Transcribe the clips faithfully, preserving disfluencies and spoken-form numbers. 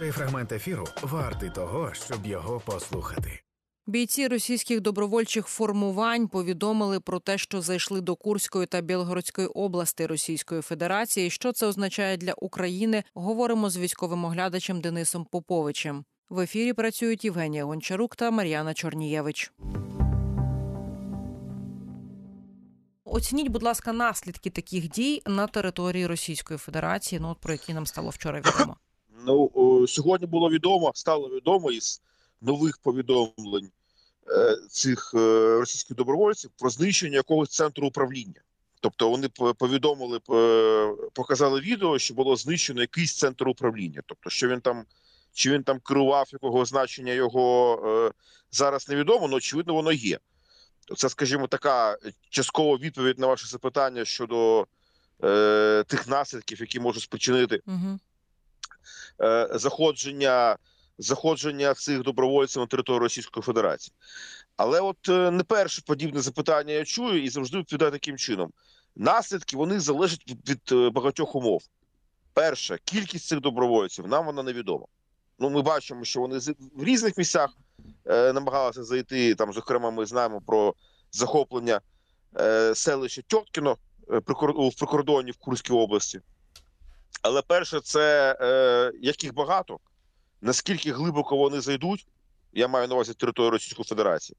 Цей фрагмент ефіру вартий того, щоб його послухати. Бійці російських добровольчих формувань повідомили про те, що зайшли до Курської та Білгородської областей Російської Федерації. Що це означає для України, говоримо з військовим оглядачем Денисом Поповичем. В ефірі працюють Євгенія Гончарук та Мар'яна Чорнієвич. Оцініть, будь ласка, наслідки таких дій на території Російської Федерації, ну, про які нам стало вчора відомо. Ну, сьогодні було відомо, стало відомо із нових повідомлень е, цих е, російських добровольців про знищення якогось центру управління. Тобто вони повідомили, е, показали відео, що було знищено якийсь центр управління. Тобто, що він там, чи він там керував, якого значення його е, зараз невідомо, але очевидно воно є. Це, скажімо, така часткова відповідь на ваше запитання щодо е, тих наслідків, які можуть спричинити угу. е, заходження, заходження цих добровольців на територію Російської Федерації. Але от е, не перше подібне запитання я чую і завжди відповідаю таким чином. Наслідки, вони залежать від, від е, багатьох умов. Перше, кількість цих добровольців, нам вона невідома. Ну, ми бачимо, що вони в різних місцях е, намагалися зайти, там, зокрема, ми знаємо про захоплення е, селища Тьоткіно е, в прикордонні в Курській області. Але перше, це е, як їх багато, наскільки глибоко вони зайдуть, я маю на увазі територію Російської Федерації,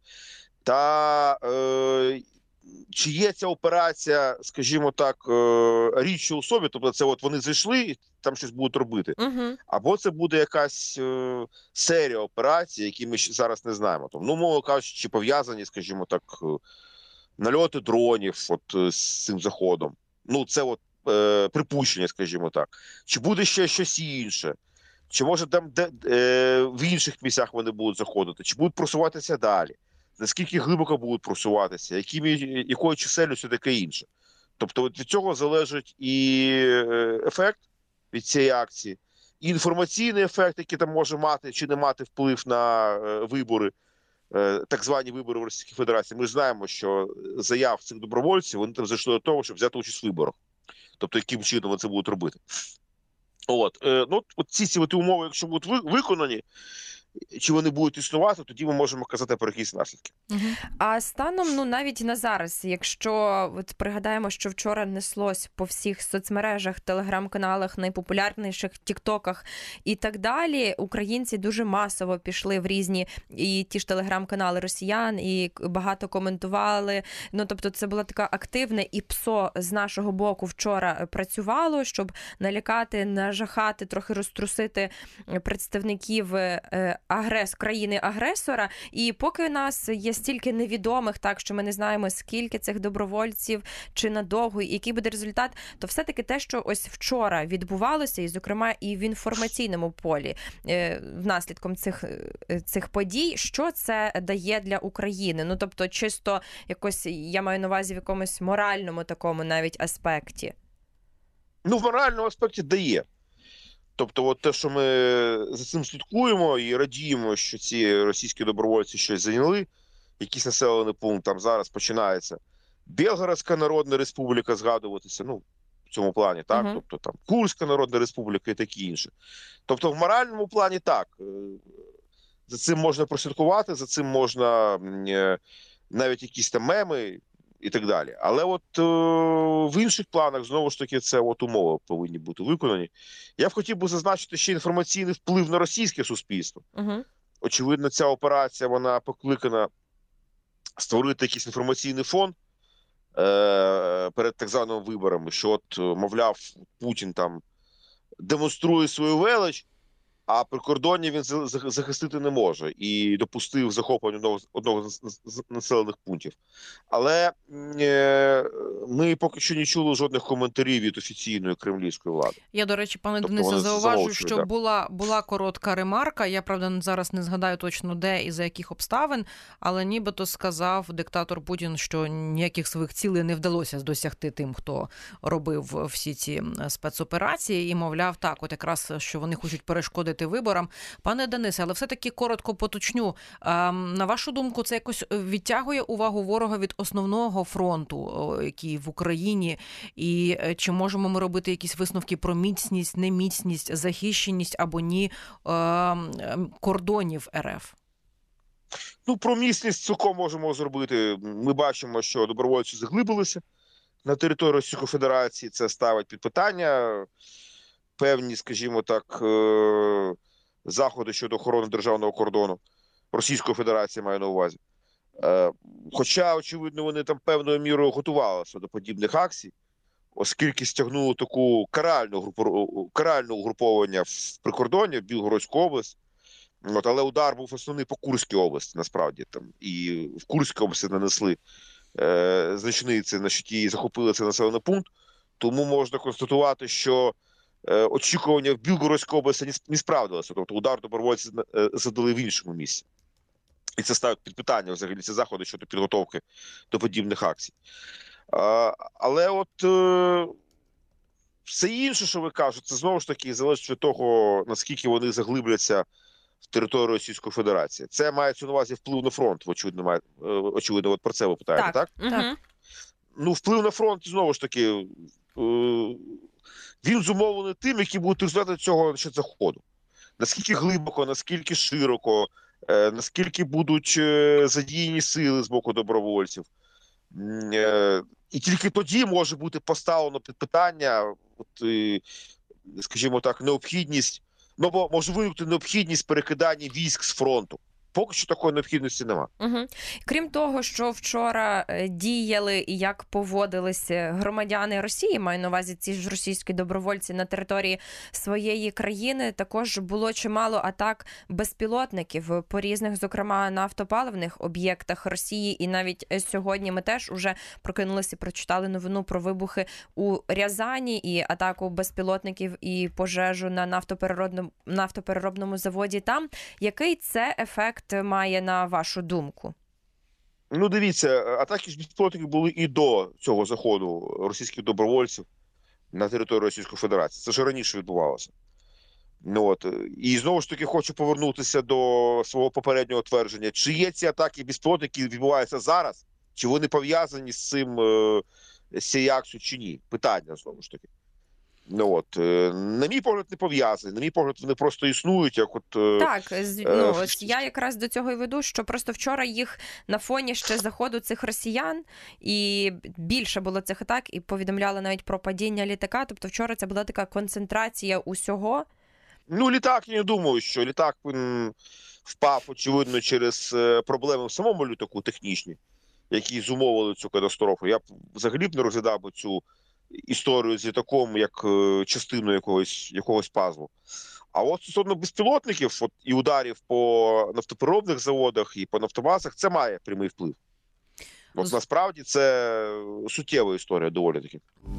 та е, чи є ця операція, скажімо так, е, річчю у собі, тобто це от вони зайшли і там щось будуть робити, угу. або це буде якась е, серія операцій, які ми зараз не знаємо. Тобто, ну, мовно кажучи, чи пов'язані, скажімо так, нальоти дронів от, з цим заходом. Ну, це от е, припущення, скажімо так. Чи буде ще щось інше? Чи може там де, е, в інших місцях вони будуть заходити? Чи будуть просуватися далі? Наскільки глибоко будуть просуватися? Якими, якою чисельністю, таке інше? Тобто от від цього залежить і ефект від цієї акції, і інформаційний ефект, який там може мати чи не мати вплив на вибори, так звані вибори в Російській Федерації. Ми ж знаємо, що заяв цих добровольців, вони там зайшли до того, щоб взяти участь в виборах. Тобто, яким чином вони це будуть робити. От, ну, от ці ці умови, якщо будуть виконані, чи вони будуть існувати, тоді ми можемо казати про якісь наслідки. Угу. А станом, ну, навіть на зараз, якщо от пригадаємо, що вчора неслось по всіх соцмережах, телеграм-каналах, найпопулярніших тіктоках і так далі, українці дуже масово пішли в різні і ті ж телеграм-канали росіян, і багато коментували. Ну, тобто це була така активна, і ПСО з нашого боку вчора працювало, щоб налякати, нажахати, трохи розтрусити представників агрес країни-агресора. І поки у нас є стільки невідомих, так, що ми не знаємо, скільки цих добровольців, чи надовго, і який буде результат, то все-таки те, що ось вчора відбувалося, і, зокрема, і в інформаційному полі, внаслідком цих, цих подій, що це дає для України? Ну, тобто, чисто якось, я маю на увазі в якомусь моральному такому навіть аспекті. Ну, в моральному аспекті дає. Тобто, от те, що ми за цим слідкуємо і радіємо, що ці російські добровольці щось зайняли, якийсь населений пункт там зараз починається. Білгородська Народна Республіка згадуватися, ну, в цьому плані, так? Uh-huh. Тобто там Курська Народна Республіка і таке інше. Тобто в моральному плані так. За цим можна прослідкувати, за цим можна навіть якісь там меми і так далі. Але от о, в інших планах, знову ж таки, це от умови повинні бути виконані. Я б хотів би зазначити ще інформаційний вплив на російське суспільство. Uh-huh. Очевидно, ця операція, вона покликана створити якийсь інформаційний фон е- перед так званими виборами, що от, мовляв, Путін там демонструє свою велич, а прикордоння він захистити не може і допустив захоплення одного, одного з населених пунктів. Але е, ми поки що не чули жодних коментарів від офіційної кремлівської влади. Я, до речі, пане тобто Денисе, зауважу, що да. була, була коротка ремарка, я, правда, зараз не згадаю точно де і за яких обставин, але нібито сказав диктатор Путін, що ніяких своїх цілей не вдалося досягти тим, хто робив всі ці спецоперації, і, мовляв, так, от якраз, що вони хочуть перешкодити перед виборам. Пане Денисе, але все-таки коротко поточню. На вашу думку, це якось відтягує увагу ворога від основного фронту, який в Україні? І чи можемо ми робити якісь висновки про міцність, неміцність, захищеність або ні кордонів РФ? Ну, про міцність цілком можемо зробити. Ми бачимо, що добровольці заглибилися на території Російської Федерації. Це ставить під питання певні, скажімо так, заходи щодо охорони державного кордону. Російської Федерації маю на увазі. Хоча, очевидно, вони там певною мірою готувалися до подібних акцій, оскільки стягнули таку каральну, групу, каральну угруповання в прикордонні, в Білгородську область. От, але удар був основний по Курській області, насправді. Там, і в Курській області нанесли е, значний це, значить, і захопили цей населений пункт. Тому можна констатувати, що е, очікування в Білгородській області не, не справдилося. Тобто удар добровольці е, задали в іншому місці. І це ставить під питання взагалі ці заходи щодо підготовки до подібних акцій. Е, але от е, все інше, що ви кажете, це знову ж таки залежить від того, наскільки вони заглибляться в територію Російської Федерації. Це мається на увазі вплив на фронт, очевидно, має, очевидно, от про це ви питаєте, так? Так. так? Ну, вплив на фронт, знову ж таки, він зумовлений тим, які будуть результати цього ще заходу. Наскільки глибоко, наскільки широко, наскільки будуть задіяні сили з боку добровольців. І тільки тоді може бути поставлено під питання, от, скажімо так, необхідність. Ну, бо може виникнути необхідність перекидання військ з фронту. Поки що такої необхідності нема. Угу. Крім того, що вчора діяли і як поводилися громадяни Росії, маю на увазі ці ж російські добровольці на території своєї країни, також було чимало атак безпілотників по різних, зокрема, нафтопаливних об'єктах Росії. І навіть сьогодні ми теж уже прокинулися і прочитали новину про вибухи у Рязані і атаку безпілотників і пожежу на нафтопереробному, нафтопереробному заводі там. Який це ефект має, на вашу думку? Ну, дивіться, атаки з безпілотників були і до цього заходу російських добровольців на територію Російської Федерації. Це ж раніше відбувалося. Ну, от. І знову ж таки хочу повернутися до свого попереднього твердження. Чи є ці атаки безпілотників, які відбуваються зараз? Чи вони пов'язані з цим, з цією акцією, чи ні? Питання, знову ж таки. Ну, от, на мій погляд, не пов'язані. На мій погляд, вони просто існують, як от... Так, ну, ось я якраз до цього і веду, що просто вчора їх на фоні ще заходу цих росіян, і більше було цих атак, і повідомляли навіть про падіння літака, тобто вчора це була така концентрація усього. Ну, літак, я не думаю, що літак він впав, очевидно, через проблеми в самому літаку технічні, які зумовили цю катастрофу. Я б взагалі б не розглядав би цю історію з літаком як частину якогось, якогось пазлу. А от стосовно безпілотників от, і ударів по нафтопереробних заводах і по нафтобазах, це має прямий вплив. От насправді це суттєва історія доволі таки.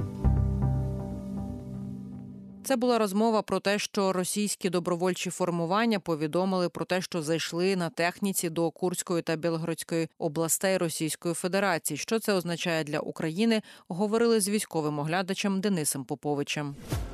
Це була розмова про те, що російські добровольчі формування повідомили про те, що зайшли на техніці до Курської та Білгородської областей Російської Федерації. Що це означає для України, говорили з військовим оглядачем Денисом Поповичем.